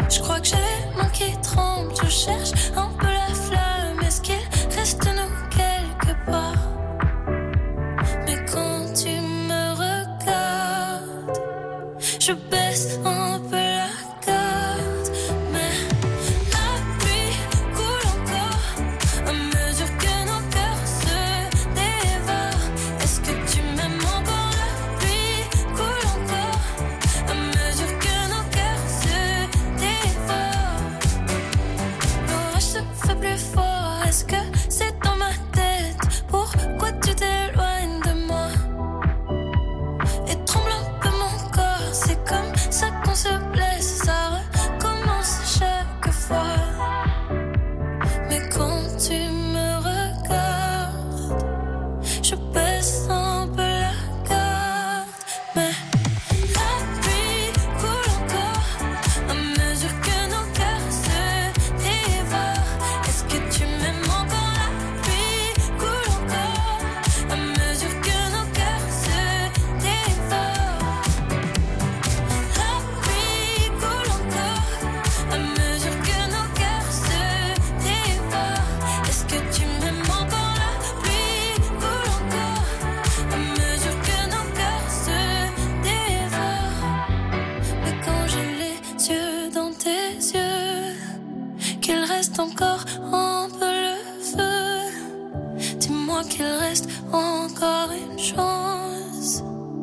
Je crois que j'ai les mains qui tremblent. Je cherche un peu la flamme. Est-ce qu'il reste nous quelque part? Mais quand tu me regardes, je baisse un peu la garde. Mais la pluie coule encore à mesure que nos cœurs se dévorent. Est-ce que tu m'aimes encore? La pluie coule encore à mesure que nos cœurs se dévorent. L'orage se fait plus fort. Est-ce que c'est dans ma tête? Pourquoi tu t'éloignes de moi? Et tremble un peu mon corps. C'est comme ça qu'on se blesse. Ça recommence chaque fois. Mais quand tu me regardes, je baisse un peu la garde. Mais la pluie coule encore à mesure que nos cœurs se dévorent. Est-ce que tu m'aimes encore? La pluie coule encore à mesure que nos cœurs se dévorent. La pluie coule encore à mesure que nos cœurs se dévorent. Est-ce que tu m'aimes encore? La pluie coule encore à mesure que nos cœurs se dévorent. Mais quand j'ai les yeux dans tes yeux, qu'il reste encore un peu le feu, dis-moi qu'il reste encore une chance.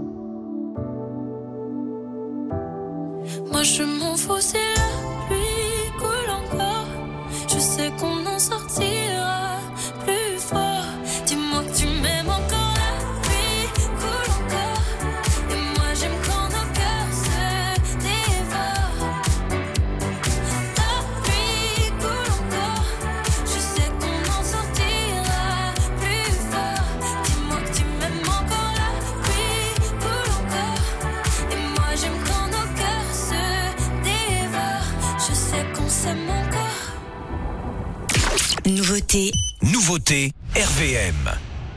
Moi je m'en fous si la pluie coule encore. Je sais qu'on en sortira plus fort. Dis-moi que tu m'aimes encore. La pluie coule encore. Et moi j'aime quand nos cœurs se dévorent. La pluie coule encore. Je sais qu'on en sortira plus fort. Dis-moi que tu m'aimes encore. La pluie coule encore. Et moi j'aime quand nos cœurs se dévorent. Je sais qu'on s'aime encore. Nouveauté RVM.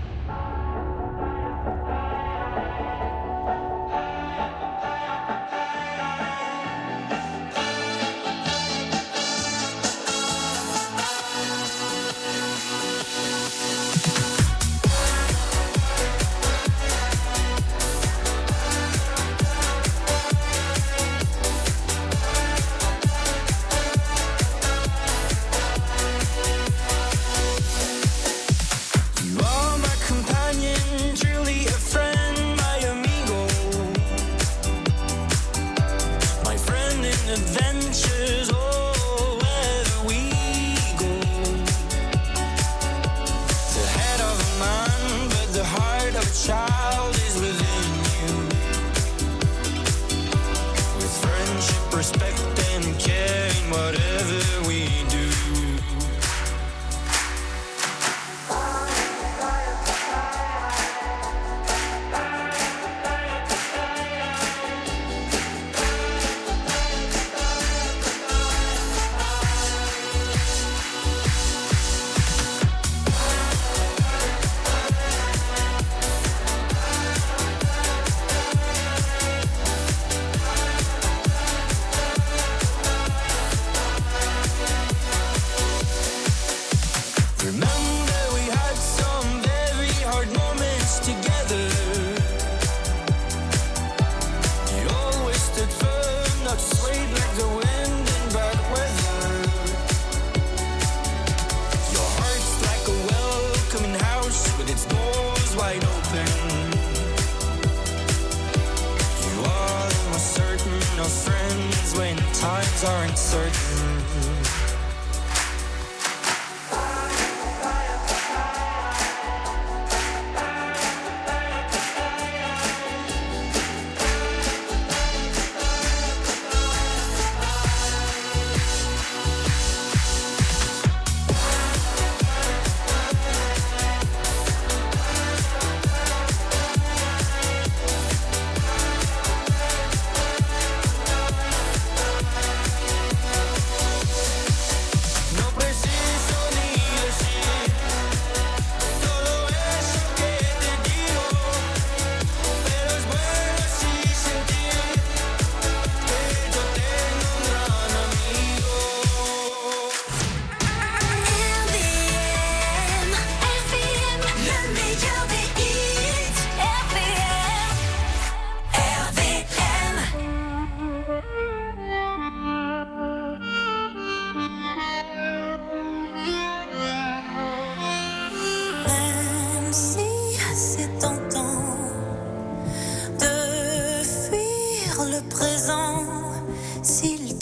You are my companion, truly a friend, my amigo. My friend in adventures, oh, wherever we go. The head of a man, but the heart of a child is within you. With friendship, respect, and care in whatever we do. Remember we had some very hard moments together. You always stood firm, not swayed like the wind in bad weather. Your heart's like a welcoming house with its doors wide open. You are the most certain of friends when times are uncertain.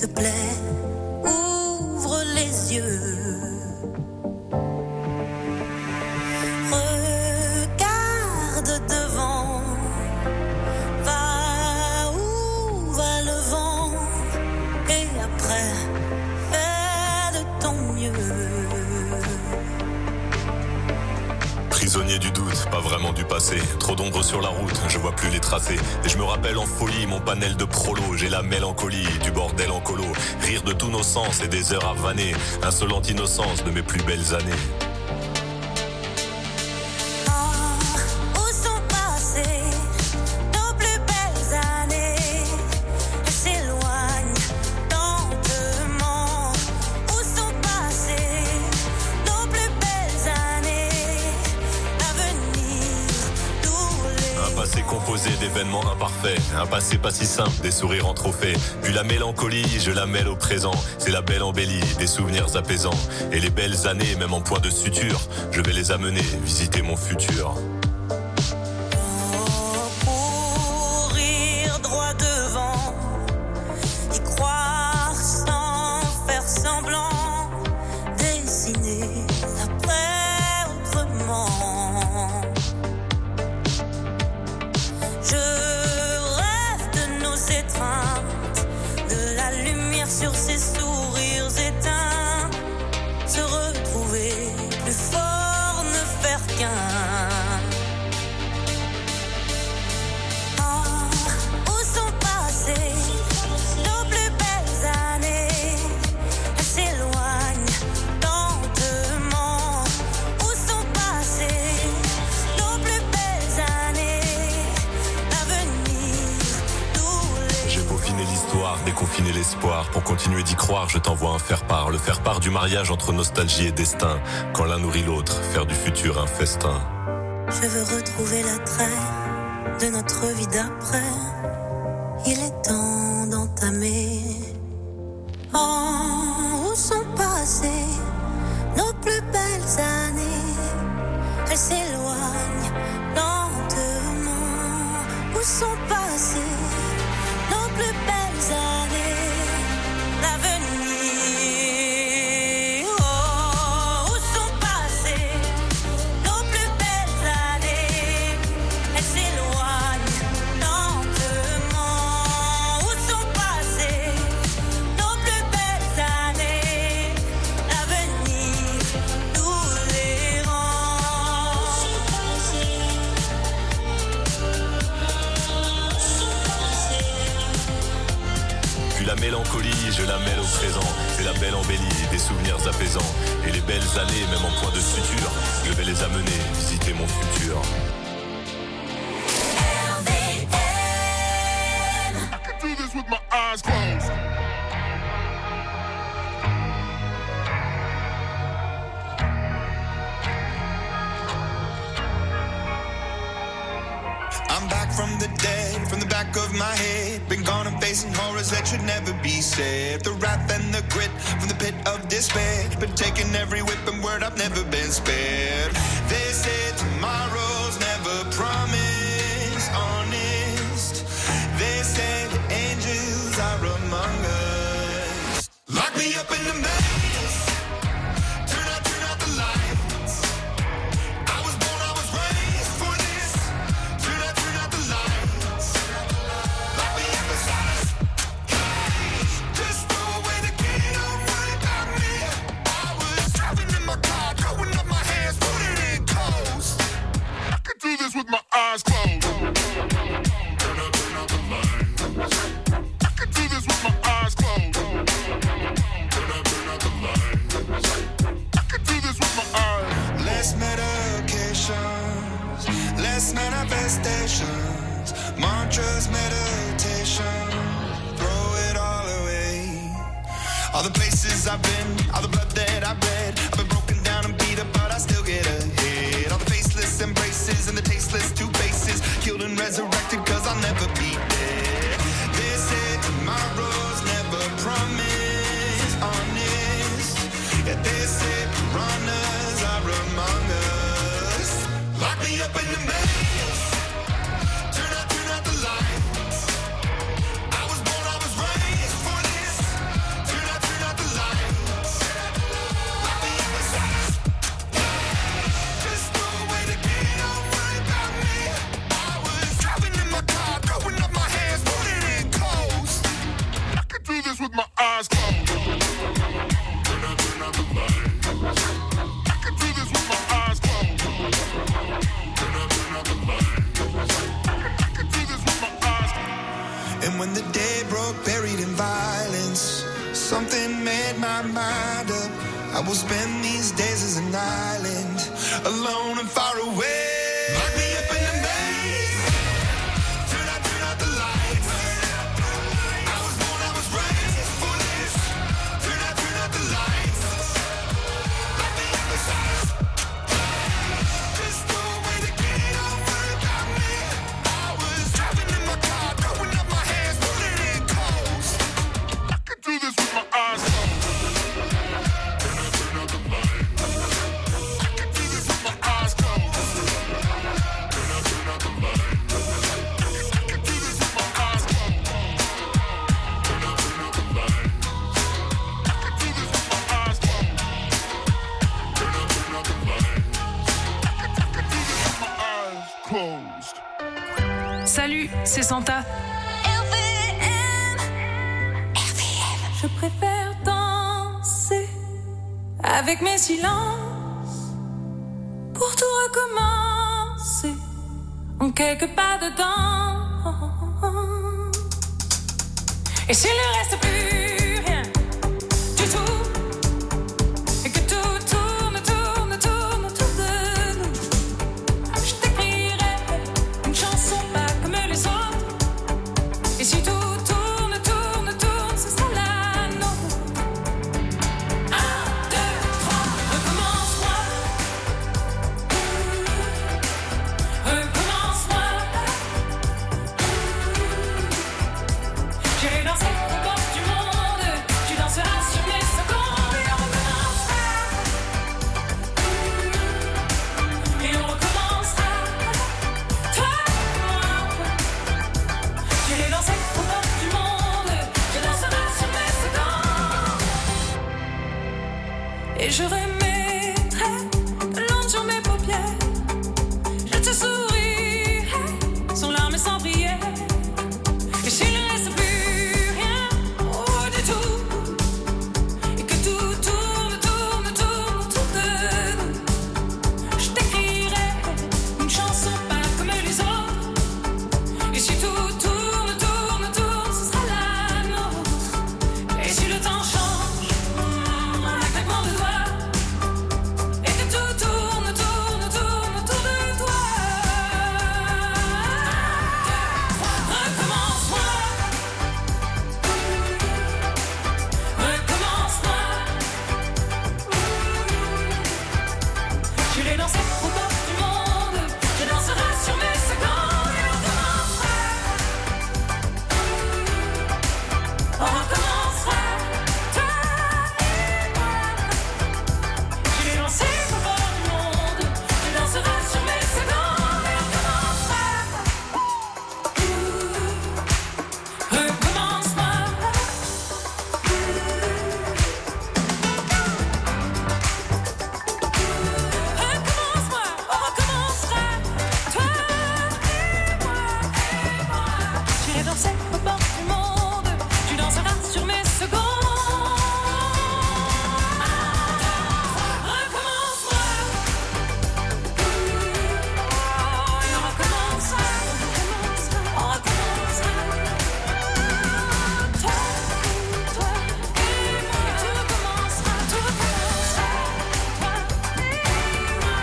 te plaît, ouvre les yeux. Regarde devant, va où va le vent, et après, fais de ton mieux. Prisonnier du doute, pas vraiment du passé. Trop d'ombre sur la route, je vois plus les tracés. Et je me rappelle en folie mon panel de prolo. J'ai la mélancolie du bordel en colo. Rire de tous nos sens et des heures à vanner. Insolente innocence de mes plus belles années. D'événements imparfaits, un passé pas si simple, des sourires en trophée. Puis la mélancolie, je la mêle au présent. C'est la belle embellie, des souvenirs apaisants. Et les belles années, même en point de suture, je vais les amener visiter mon futur. Courir droit devant, y croire sans faire semblant, dessiner l'après autrement. Je rêve de nos étreintes, de la lumière sur ces sourires éteints, se retrouver plus fort, ne faire qu'un. Où sont passées nos plus belles années? Elles s'éloignent lentement. Où sont passées nos plus belles années? J'ai peaufiné l'histoire, déconfiné l'espoir. Pour continuer d'y croire, je t'envoie un faire-part. Le faire-part du mariage entre nostalgie et destin. Quand l'un nourrit l'autre, faire du futur un festin. Je veux retrouver l'attrait de notre vie d'après. Il est temps d'entamer. Oh, où sont passées nos plus belles années? Elles s'éloignent lentement. Où sont passées nos plus belles années? L'avenir. Oh, où sont passées nos plus belles années? Elles s'éloignent lentement. Où sont passées nos plus belles années? L'avenir nous les rend. Puis la mélancolie, je la mêle au présent. C'est la belle embellie, des souvenirs apaisants. Et les belles années, même en point de suture, je vais les amener visiter mon futur. I can do this with my eyes closed. I'm back from the dead, from the back of my head. Been gone and facing horrors that should never be said. The wrath and the grit from the pit of despair. Been taking every whip and word, I've never been spared. They say tomorrow's never promised, honest. They say the angels are among us. Lock me up in the maze. Turn out the lights. I was born, I was raised for this. Turn out the lights. Lock me up inside a cage. Just throw away the key, don't worry about me. I was driving in my car, throwing up my hands, put it in coast. I can do this with my eyes closed. Turn out the lights. I can do this with my eyes closed. Turn out the lights. I can do this with my eyes. Less medications, less manifestations, mantras, meditation, throw it all away. All the places I've been, all the blood that I've bled, I've been broken down and beat up, but I still get ahead. All the faceless embraces and the tasteless two faces, killed and resurrected cause I'll never be dead. They say tomorrow's never promised, honest. Yeah, they say piranhas are among us. Lock me up in the maze. Turn out the lights. I was born, I was raised for this. my mind up. I will spend these days as an island, alone and far away. Lock me up in the maze. Turn out the lights. I was born, I was raised for this. Turn out the lights. Lock me up inside. Just no way to get over about me. I was driving in my car, throwing up my hands, pulling in cold. I can do this with my eyes closed. Turn out the lights. I can do this with my eyes closed. Turn out the lights. I can do this with my eyes closed. Turn out the lights. I can do this with my eyes closed. Turn out the lights. I can do this with my eyes closed. Salut, c'est Santa. Je préfère danser avec mes silences pour tout recommencer en quelques pas dedans. Et s'il ne reste plus rien du tout, et que tout tourne autour de nous, je t'écrirai une chanson pas comme les autres. Et si tout tourne, ce sera la nôtre. 1, 2, 3, recommence-moi. Recommence-moi. J'irai danser aux portes du monde. Tu danseras sur mes secondes. Et on recommencera. Et on recommencera. Toi et moi. J'irai danser aux portes du monde. Tu danseras sur mes secondes. Et je remettrai de l'encre sur mes paupières. Je te sourirai sans larmes et sans prière. Et s'il ne reste plus rien du tout, et que tout tourne autour de nous, je t'écrirai une chanson pas comme les autres. Et si tout tourne, ce sera la nôtre. Et si le temps change, en un claquement de doigts, et que tout tourne autour de toi. Recommence-moi. Recommence-moi. J'irai danser aux portes du monde. Je danserai sur mes secondes. Et on recommencera. On recommencera. Toi et moi. J'irai danser aux portes du monde. Je danserai sur mes secondes. Et on recommencera. Recommence-moi. Recommence-moi, on recommencera. Toi et moi. J'irai danser aux portes du monde. Tu danseras sur mes secondes. Recommence-moi. Et on recommencera. On recommencera. Toi et moi. Tu recommenceras. Tout recommencera. Toi et moi.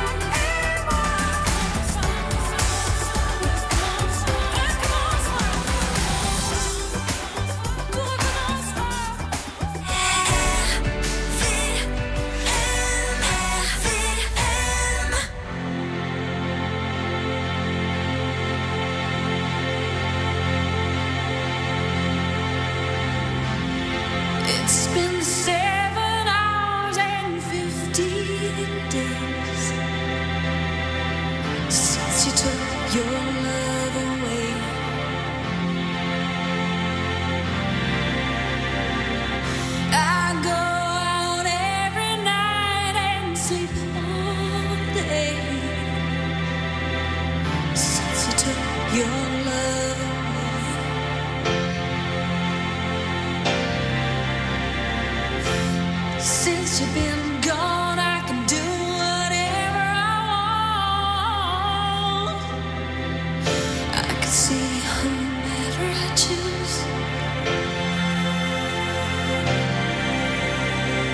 It's been 7 hours and 15 days since you took your love away. I go out every night and sleep all day since you took your love away. Since you've been gone, I can do whatever I want. I can see whomever I choose.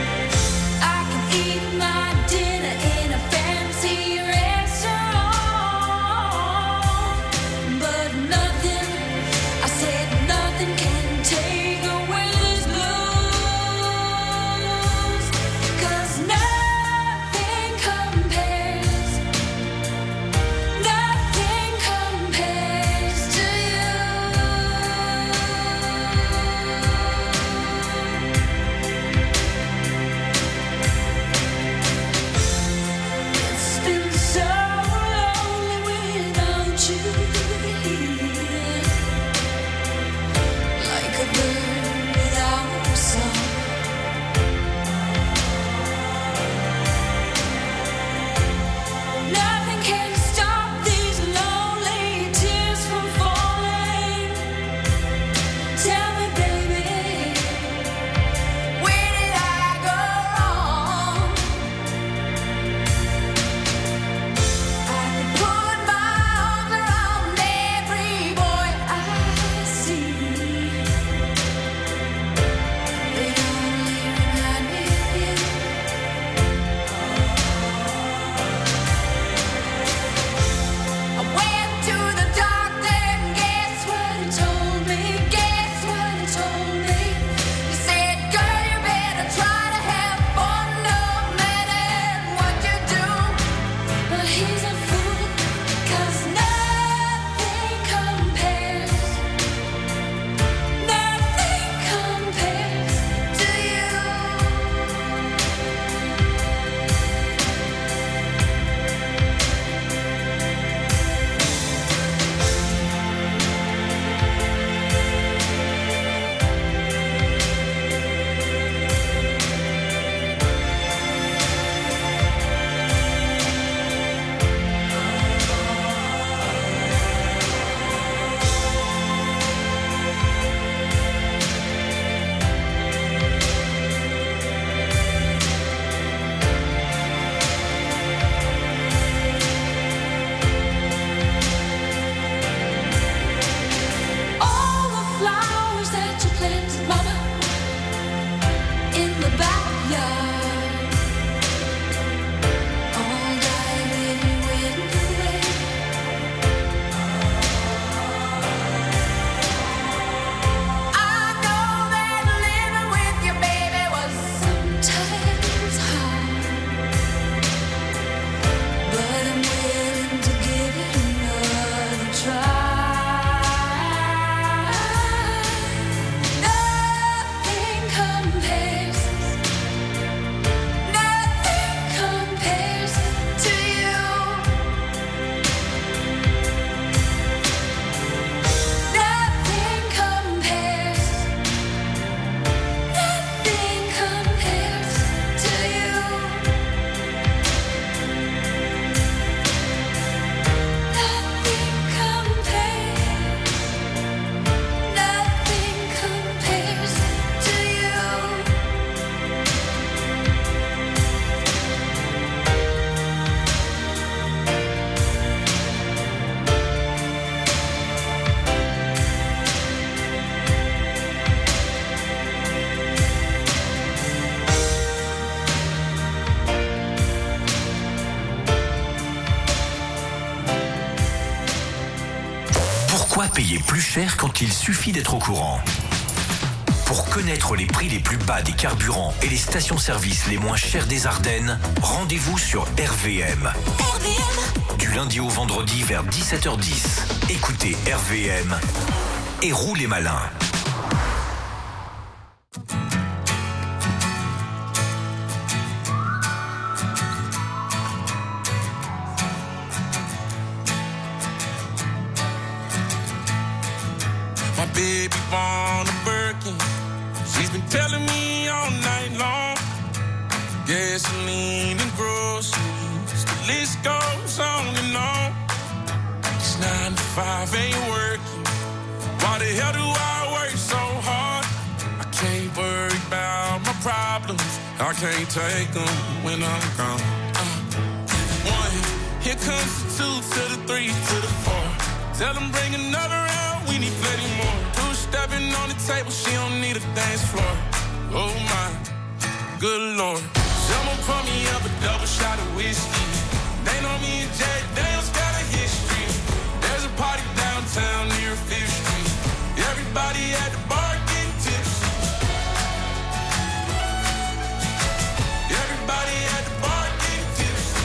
Payer plus cher quand il suffit d'être au courant. Pour connaître les prix les plus bas des carburants et les stations-service les moins chères des Ardennes, rendez-vous sur RVM. Du lundi au vendredi vers 17h10. Écoutez RVM et roulez malin. Baby born a Birkin. She's been telling me all night long. Gasoline and groceries, the list goes on and on. It's 9 to 5, ain't working. Why the hell do I work so hard? I can't worry about my problems. I can't take them when I'm gone. 1, here comes the 2 to the 3 to the 4. Tell them bring another round, we need plenty more. 2 stepping on the table, she don't need a dance floor. Oh my, good Lord. Someone pour me up a double shot of whiskey. They know me and Jack Daniels got a history. There's a party downtown near 5th Street. Everybody at the bar getting tipsy. Everybody at the bar getting tipsy.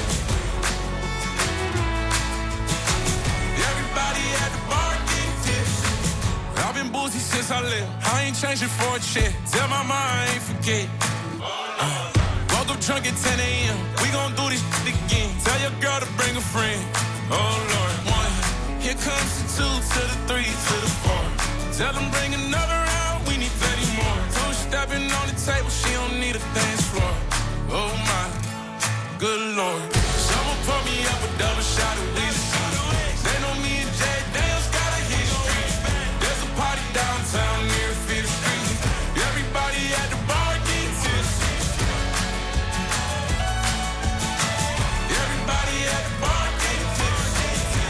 Everybody at the bar getting tipsy. I've been boozy since I left. I ain't changing for a check. Tell my mom I ain't forget. Woke up drunk at 10 a.m. We gon' do this shit again. Tell your girl to bring a friend. Oh Lord. 1, here comes the 2 to the 3 to the 4. Tell them bring another round, we need plenty more. 2 stepping on the table, she don't need a dance floor. Oh my, good Lord. Someone pour me up a double shot of whiskey. They know me and Jack Daniels got a history. There's a party downtown near 5th Street. Everybody at the bar getting tipsy. Everybody at the bar getting tipsy.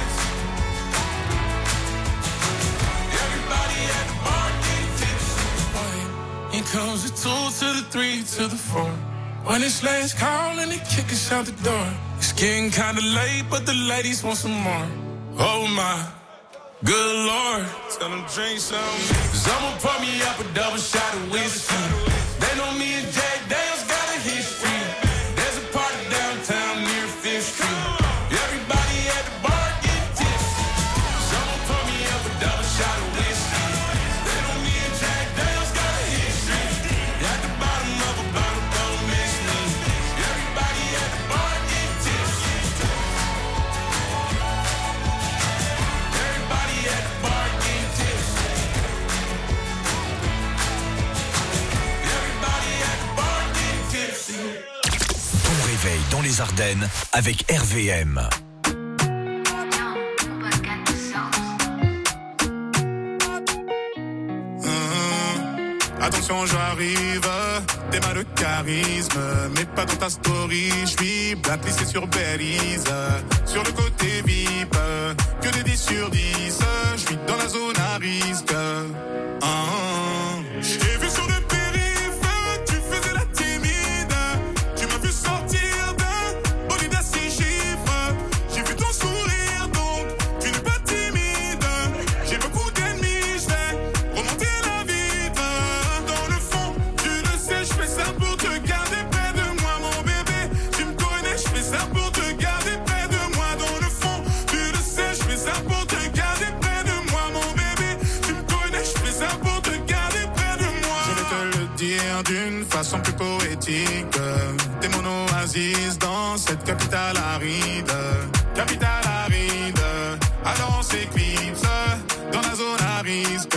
Everybody at the bar getting tipsy. In comes the 2 to the 3 to the 4. When it's last call and they kick us out the door. It's getting kinda late, but the ladies want some more. Oh my, good Lord. Tell them drink some. Someone pour me up a double shot of whiskey. They know me and Jack Daniels got a history. There's a party downtown near 5th Street. Everybody at the bar getting tipsy. Someone pour me up a double shot of whiskey. They know me and Jack Daniels got a history. At the bottom of a bottle, don't miss me. Everybody at the bar getting tipsy. Everybody at the bar getting tipsy. Everybody at the bar getting tipsy. Ton réveil dans les Ardennes avec RVM. Attention, j'arrive, t'es mal de charisme, mais pas dans ta story. J'suis blacklisté sur Belize, sur le côté VIP, que des 10 sur 10. J'suis dans la zone à risque. J'ai vu sur le périph', tu faisais la d'une façon plus poétique. Des mono-oasis dans cette capitale aride. Capitale aride, alors on s'éclipse dans la zone à risque.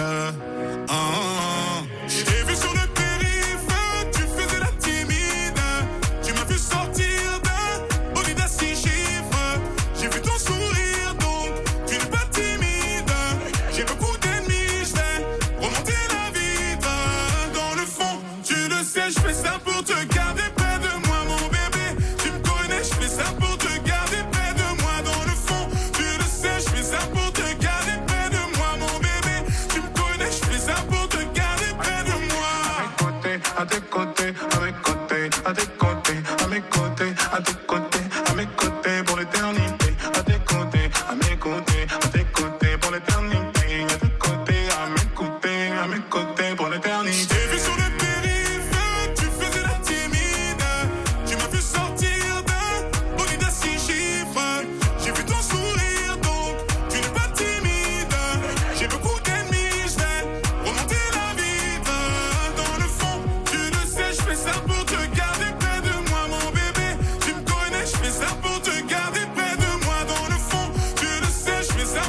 Je t'ai vu sur le périph', tu faisais la timide. Tu m'as vu sortir d'un bolide à 6 chiffres. J'ai vu ton sourire, donc tu n'es pas timide. J'ai beaucoup d'ennemis, je vais remonter la vitre. Dans le fond, tu le sais, je fais ça pour te garder près de moi, mon bébé. Tu me connais, je fais ça pour te garder près de moi. Dans le fond, tu le sais, je fais ça pour te garder près de moi, mon bébé. Tu me connais, je fais ça pour te garder près de moi. À tes côtés, à mes côtés, à tes côtés, à mes côtés, à tes côtés, à mes côtés pour l'éternité. À tes côtés, à mes côtés, à tes côtés pour l'éternité. À tes côtés, à mes côtés pour l'éternité. J'ai vu sur le périph', tu faisais la timide. Tu m'as vu sortir d'un bolide à 6 chiffres. J'ai vu ton sourire, donc tu n'es pas timide. J'ai beaucoup d'ennemis, je vais remonter la vitre. Dans le fond, tu le sais, je fais ça pour te garder près de moi, mon bébé. Tu me connais, je fais ça pour te garder près de moi. Dans le fond, tu le sais, je fais ça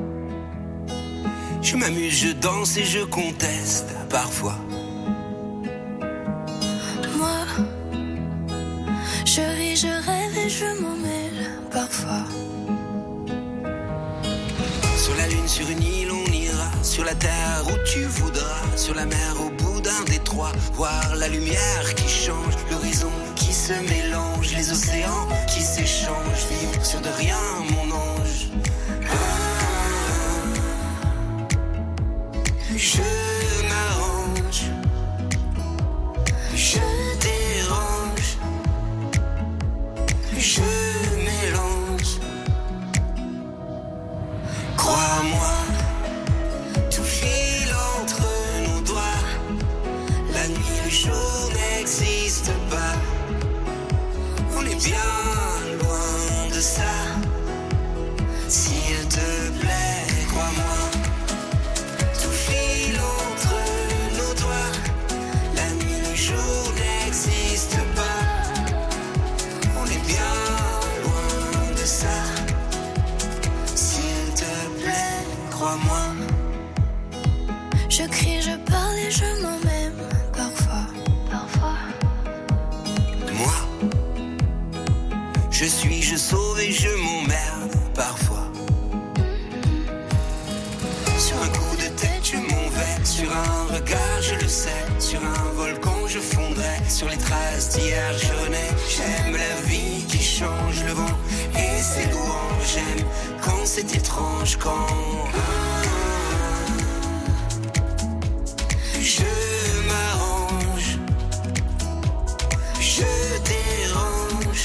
Je m'amuse, je danse et je conteste parfois. Moi, je ris, je rêve et je m'en mêle parfois. Sur la lune, sur une île, on ira. Sur la terre où tu voudras. Sur la mer, au bout d'un détroit. Voir la lumière qui change. L'horizon qui se mélange. Les océans qui s'échangent. Vivre sur de rien, mon ange. Je m'arrange. Je dérange. Je mélange. Crois-moi, tout file entre nos doigts. La nuit, le jour n'existe pas. On est bien loin de ça. S'il te plaît, crois-moi. Tout file entre nos doigts. La nuit, le jour n'existe pas. On est bien loin de ça. S'il te plaît, crois-moi. Je crie, je parle et je m'en même parfois. Moi, je suis, je sauve et je m'emmerde parfois. Sur un coup de tête, je m'en vais. Sur un regard, je le sais. Sur un volcan, je fondrai. Sur les traces d'hier, je renais. J'aime la vie qui change, le vent et ses louanges. J'aime quand c'est étrange, quand je m'arrange. Je dérange.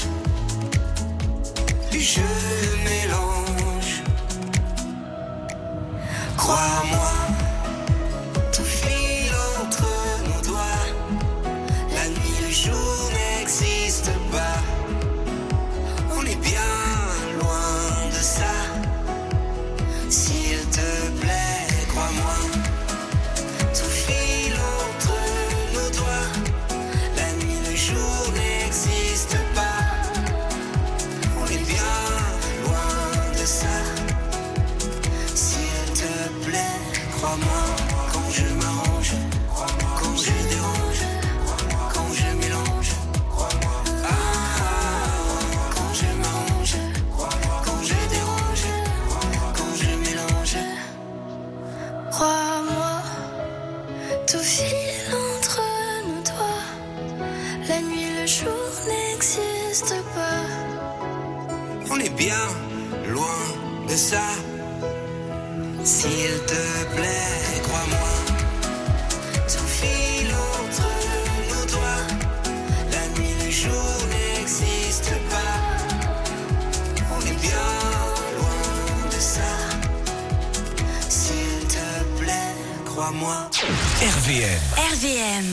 Je mélange. Crois-moi, tout file entre nos doigts. La nuit, le jour n'existe pas. On est bien loin de ça. S'il te plaît, crois-moi. Tout file entre nos doigts. La nuit, le jour n'existe pas. On est bien loin de ça. S'il te plaît, crois-moi. Quand je m'arrange, quand je dérange, quand je mélange. Quand je m'arrange, quand je dérange, quand je mélange. Crois-moi, tout file entre nos doigts. La nuit, le jour n'existe pas. On est bien loin de ça. S'il te plaît, crois-moi. Tout file entre nos doigts. La nuit, le jour n'existe pas. On est bien loin de ça. S'il te plaît, crois-moi. RVM. RVM.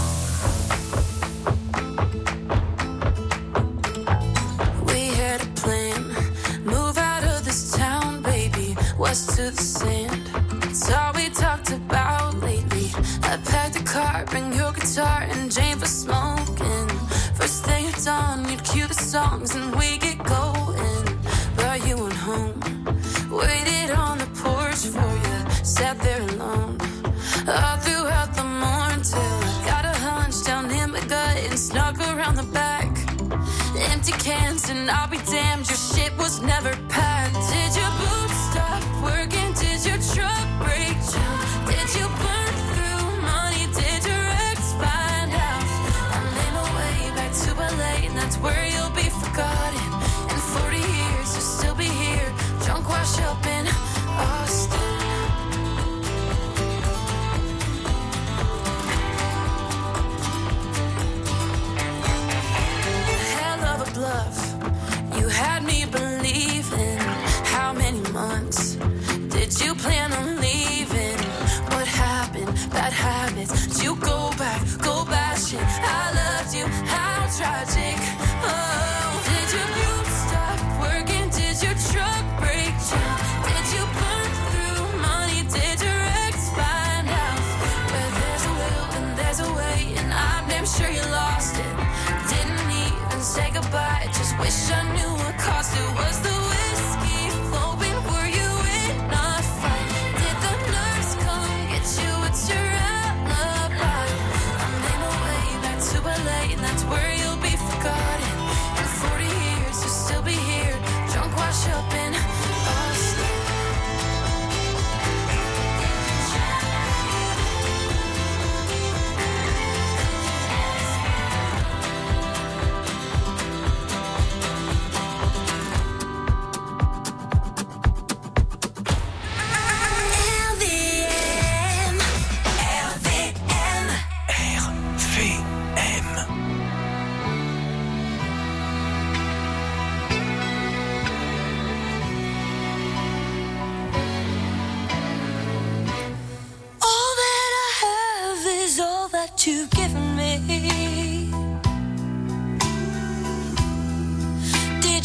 We had a plan, move out of this town, baby, west to the sand. It's all we talked about lately. I packed a car, bring your guitar and Jane for smoking. First thing at dawn, you'd cue the songs and we get going. But you went home, waited on the porch for you, sat there alone. All throughout the morning till I got a hunch down in my gut and snuck around the back. Empty cans and I'll be damned, your shit was never packed. Did your boots stop working? Did your truck break down? Did you burn through money? Did your ex find out? I made my way back to LA and that's where you'll be forgotten. In 40 years you'll still be here, drunk wash up in Austin. Bluff. You had me believing. How many months did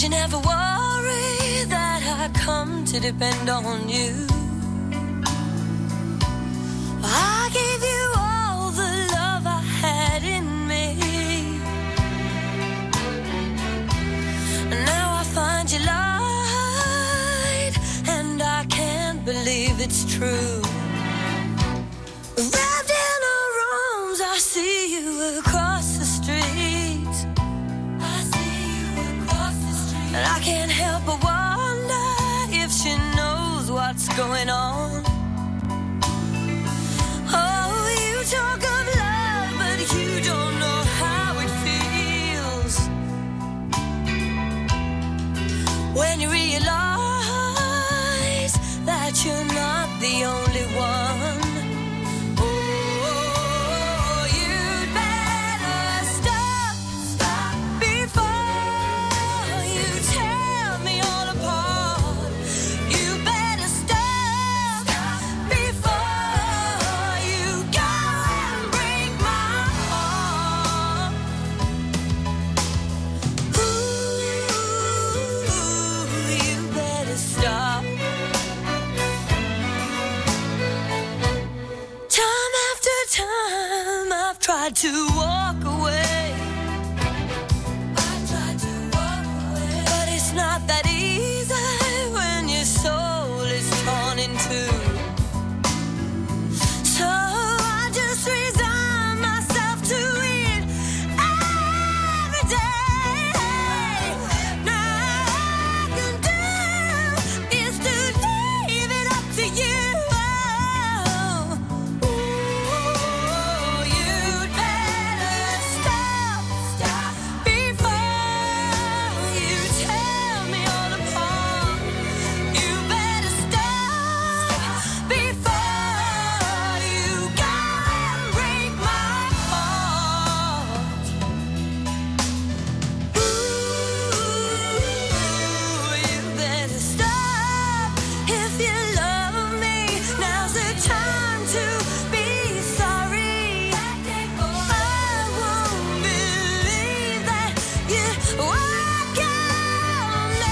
you never worry that I come to depend on you. I gave you all the love I had in me. Now I find you lied, and I can't believe it's true. Wrapped in our arms, I see you across the street. I see you across the street. And I can't help but wonder if she knows what's going on. Oh, you talk of love, but you don't know how it feels. When you realize that you're not the only one. Oh, you'd better stop before you tear me all apart. You better stop before you go and break my heart. Ooh, you better stop. Time after time, I've tried to walk away. But it's not that easy when your soul is torn in two. So I just resign myself to it every day. Now all I can do is to leave it up to you. Oh, you'd better stop before you tear me all apart. You better stop before you go and break my heart. Ooh, you better stop if you love me. Now's the time to be sorry. I won't believe that you walk on me,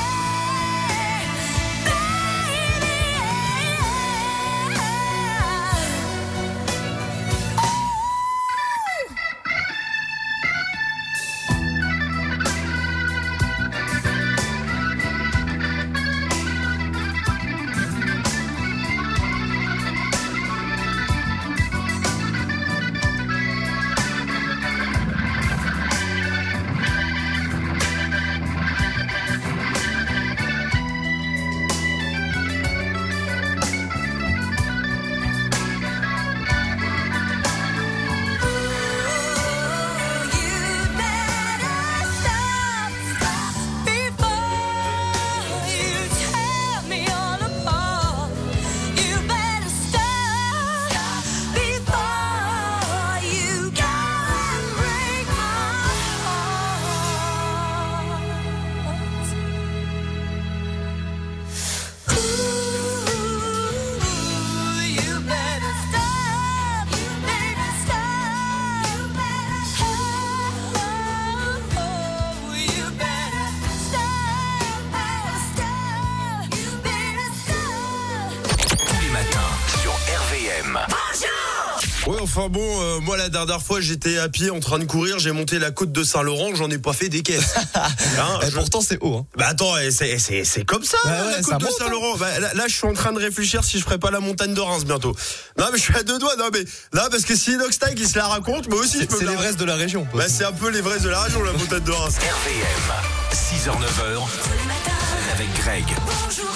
you'd better stop before you tear me all apart. You better stop before you go and break my heart. Ooh, you better stop. You better stop. You better stop. Oh, you better stop. You better stop. Tous les matins sur RVM. Ouais, enfin bon, moi la dernière fois j'étais à pied en train de courir, j'ai monté la côte de Saint-Laurent, j'en ai pas fait des caisses. Hein, Et pourtant c'est haut. Hein. Bah attends, c'est comme ça Ouais, la ça côte de monte, Saint-Laurent. Bah, là je suis en train de réfléchir si je ferais pas la montagne de Reims bientôt. Non mais je suis à deux doigts, non mais là parce que si Inoxtag il se la raconte, moi aussi je peux. C'est l'Everest de la région. Bah c'est un peu l'Everest de la région la montagne de Reims. RVM, 6h-9h, avec Greg. Bonjour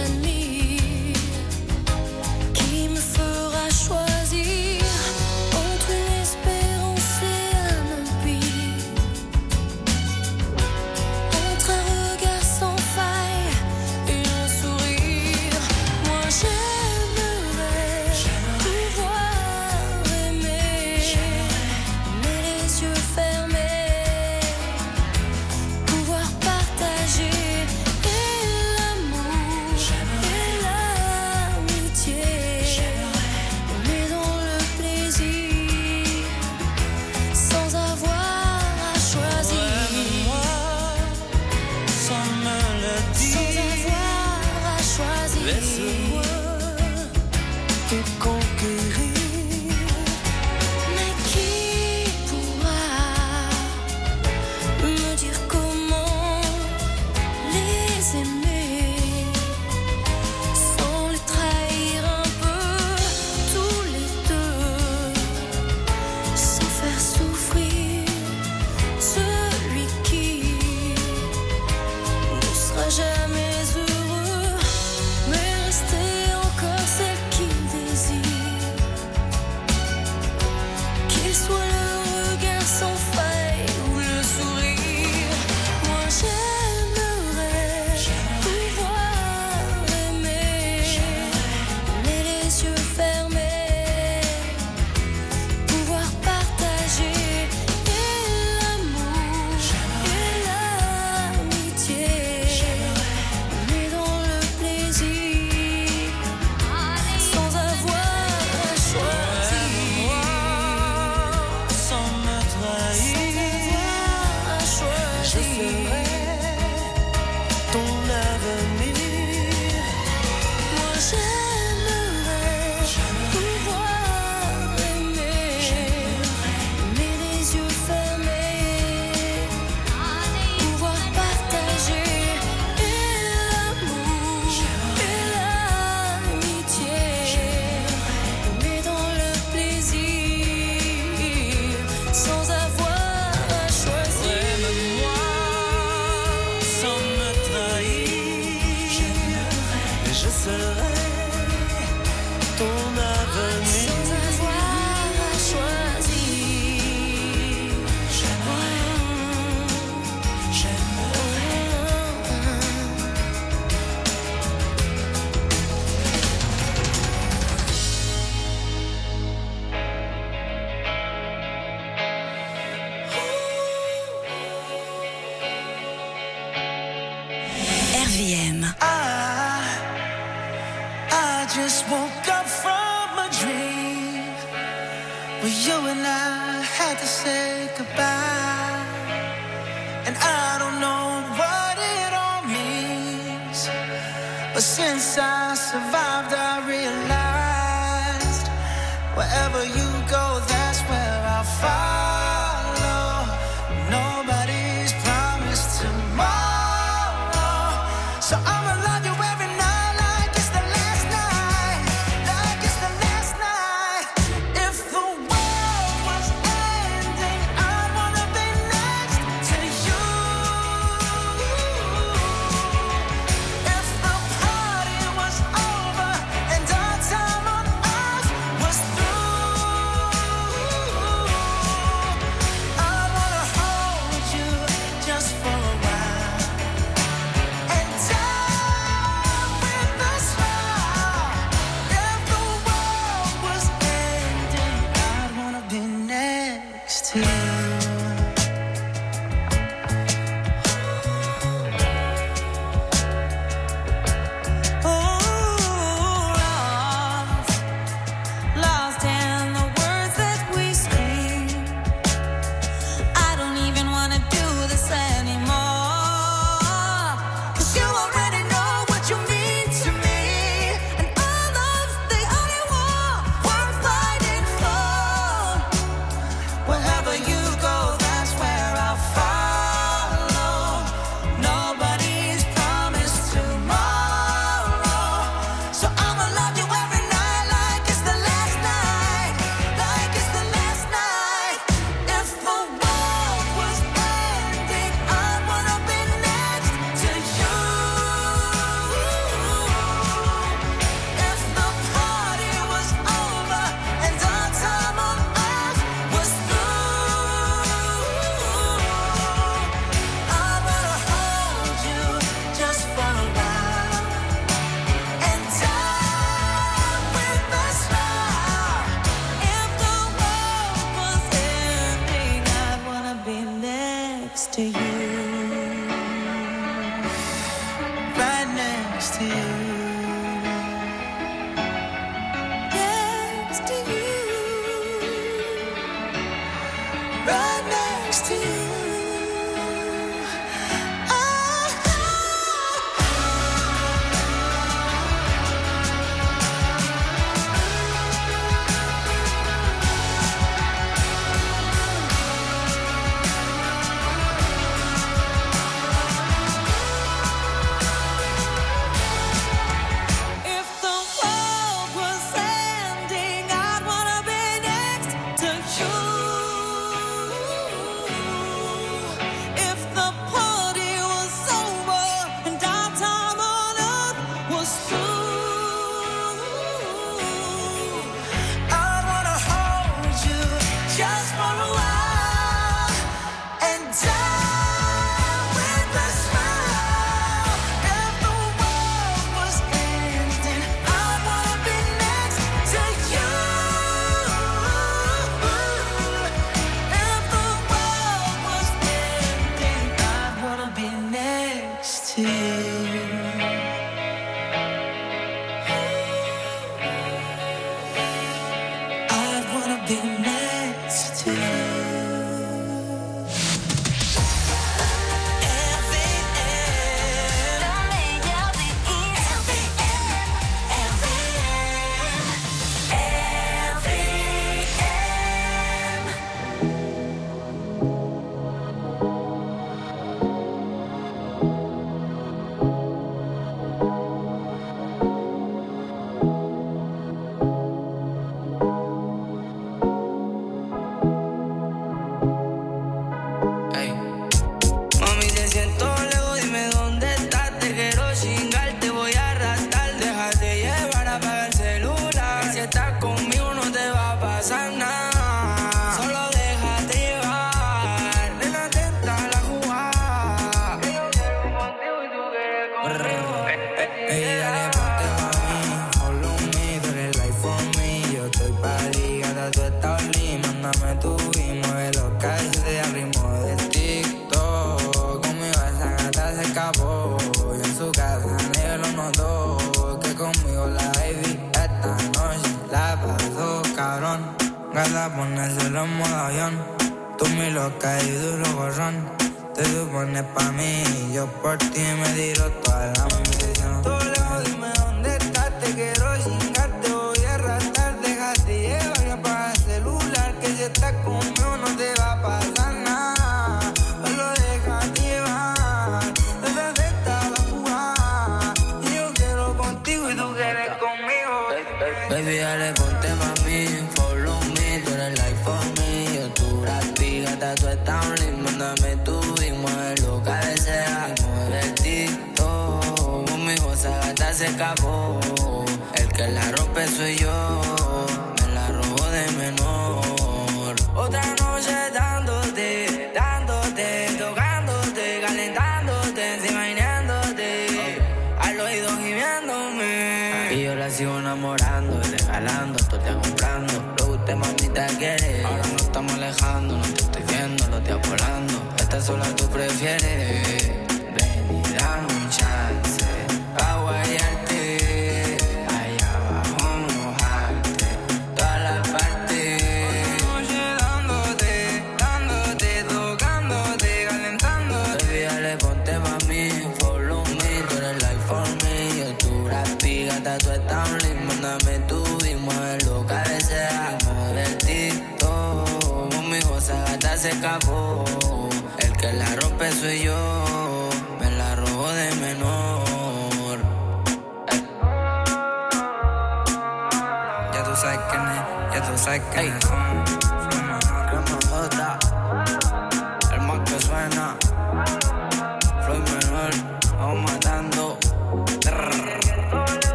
j'admire, qui me fera choisir entre une espérance et un empire, entre un regard sans faille et un sourire. Moi j'aimerais pouvoir aimer, mais les yeux fermés, pouvoir partager et l'amour et l'amitié, mais dans le plaisir, sans avoir à choisir, Sans me le dire, sans avoir à choisir. laisse-moi te conquérir. Mais qui pourra me dire comment les aimer sans les trahir un peu tous les deux, sans faire souffrir celui qui ne sera jamais heureux, mais rester encore celle qu'il désire, qu'il soit le regard sans faille ou le sourire. Moi j'aimerais pouvoir aimer, mais les yeux fermés, pouvoir partager et l'amour et l'amitié, mais dans le plaisir, sans avoir à choisir, Sans me trahir, à je choisir. serai ton avenir. Moi j'aimerais pouvoir aimer, mais les yeux fermés, pouvoir partager et l'amour et l'amitié, mais dans le plaisir, sans avoir à choisir. Aime-moi sans me trahir. Je serai ton avenir. Sans avoir à choisir. RVM. I just woke up from a dream where you and I had to say goodbye, and I don't know what it all means, but since I survived I realized wherever you go, that's where I'll follow. Nobody's promised tomorrow, so I'ma love you every night like it's the last night, like it's the last night. If the world was ending, I'd wanna be next to you. If the party was over and our time on earth was through, next to you, right next to you.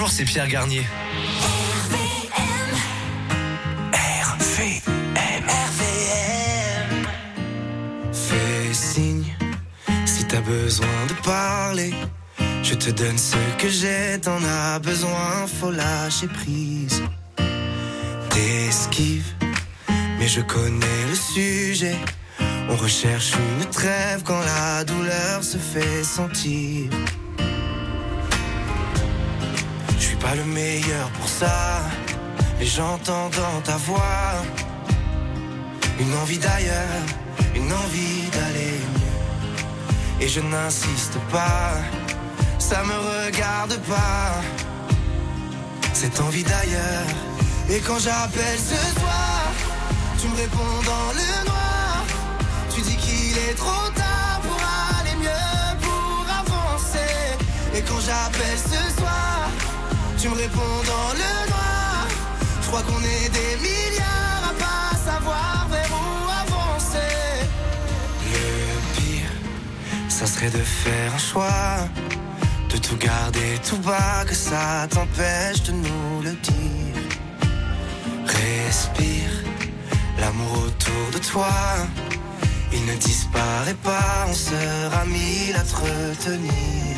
Bonjour, c'est Pierre Garnier. Fais signe si t'as besoin de parler. Je te donne ce que j'ai, t'en as besoin, faut lâcher prise. T'esquives, mais je connais le sujet. On recherche une trêve quand la douleur se fait sentir. Je suis pas le meilleur pour ça, mais j'entends dans ta voix une envie d'ailleurs, une envie d'aller mieux. Et je n'insiste pas, ça me regarde pas, cette envie d'ailleurs. Et quand j'appelle ce soir, tu me réponds dans le noir. Tu dis qu'il est trop tard pour aller mieux, pour avancer. Et quand j'appelle ce soir, tu me réponds dans le noir. Je crois qu'on est des milliards à pas savoir vers où avancer. Le pire, ça serait de faire un choix, de tout garder tout bas, que ça t'empêche de nous le dire. Respire, l'amour autour de toi, il ne disparaît pas, on sera mille à te retenir.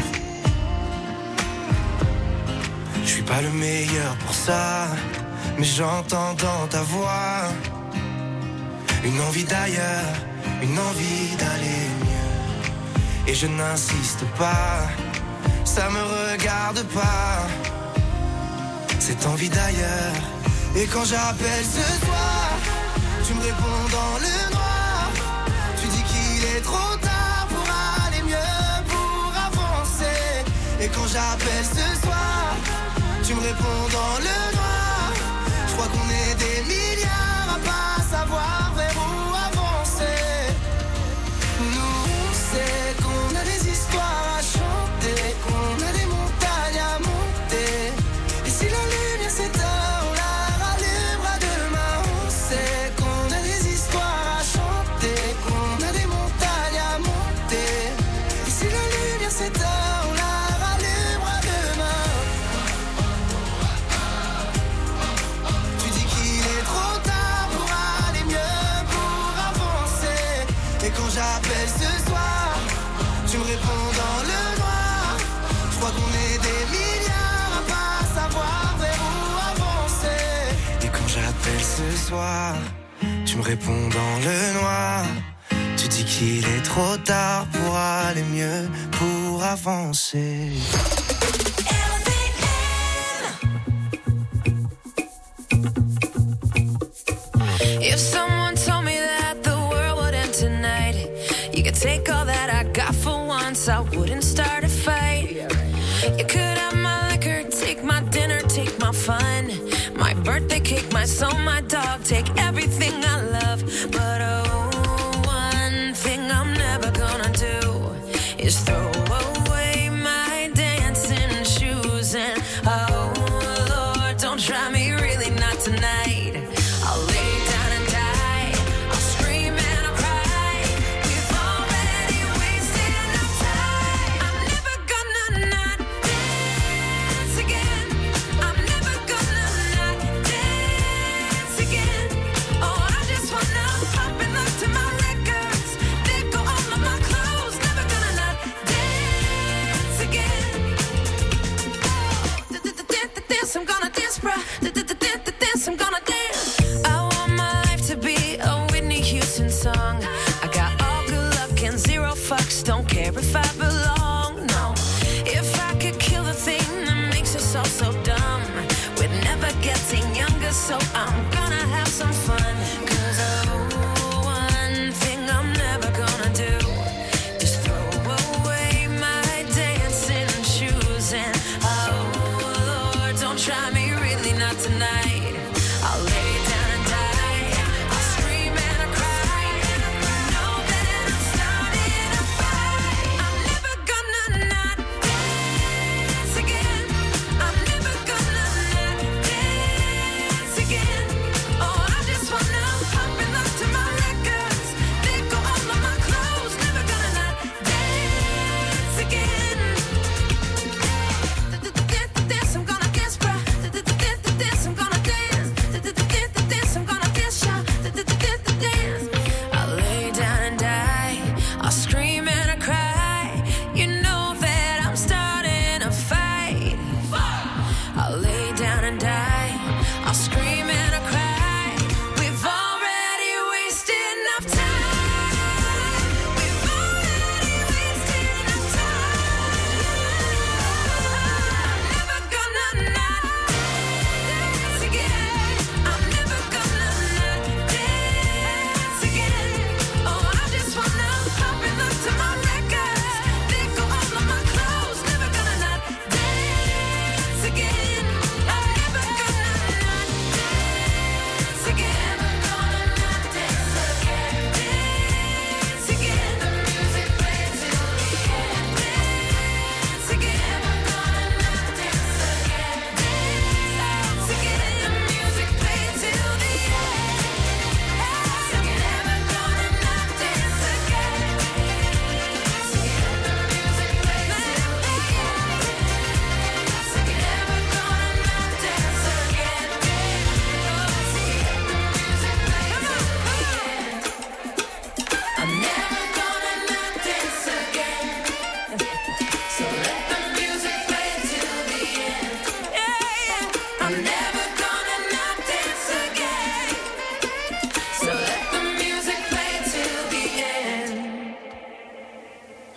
Je suis pas le meilleur pour ça, mais j'entends dans ta voix une envie d'ailleurs, une envie d'aller mieux. Et je n'insiste pas, ça me regarde pas, cette envie d'ailleurs. Et quand j'appelle ce soir, tu me réponds dans le noir. Tu dis qu'il est trop tard pour aller mieux, pour avancer. Et quand j'appelle ce soir, tu me réponds dans le noir. Je crois qu'on est des milliards à pas savoir vers où avancer. Nous, on sait qu'on a des histoires à chanter, qu'on a des montagnes à monter. Et si la lumière s'éteint, on la rallumera demain. On sait qu'on a des histoires à chanter, qu'on a des montagnes à monter. Et si la lumière s'éteint, on la rallumera demain. Tu dis qu'il est trop tard pour aller mieux, pour avancer. Et quand j'appelle ce soir, tu me réponds dans le noir. Je crois qu'on est des milliards à pas savoir vers où avancer. Et quand j'appelle ce soir, tu me réponds dans le noir. Tu dis qu'il est trop tard pour aller mieux, pour avancer. If someone told me that the world would end tonight, you could take all that I got for once, I wouldn't start a fight. You could have my liquor, take my dinner, take my fun, my birthday cake, my soul, my dog, take everything I love. But oh, one thing I'm never gonna do is throw away my dancing shoes. And oh Lord, don't try me, really not tonight. I'll lay down and die, I'll scream and I'll cry. We've already wasted enough time. I'm never gonna not dance again. I'm never gonna not dance again. Oh, I just wanna pop and look to my records, let go all of my clothes. Never gonna not dance again. Dance, I'm gonna dance, bruh. Dance, I'm gonna dance. I want my life to be a Whitney Houston song. I got all good luck and zero fucks. Don't care if I believe